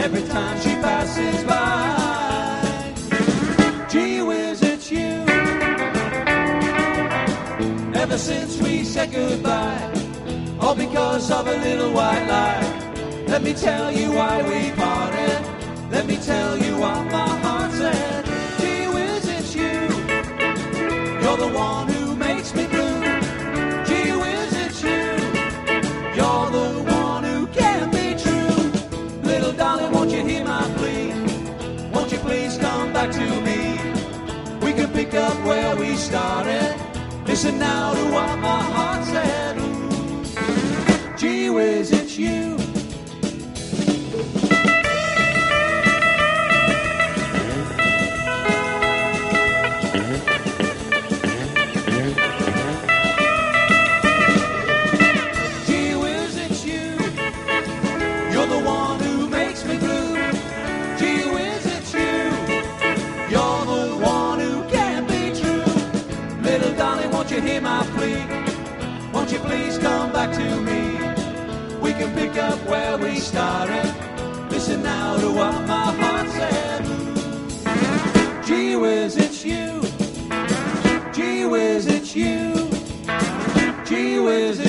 every time she passes by. Gee whiz, it's you. Ever since we said goodbye, all because of a little white lie. Let me tell you why we parted. Let me tell you what my heart said. Gee whiz, it's you. You're the one who makes me blue. Gee whiz, it's you. You're the one who can't be true. Little darling, won't you hear my plea? Won't you please come back to me? We can pick up where we started. Listen now to what my heart said. Ooh. Gee whiz, it's you. Hear my plea, won't you please come back to me? We can pick up where we started. Listen now to what my heart said. Gee whiz, it's you. Gee whiz, it's you. Gee whiz,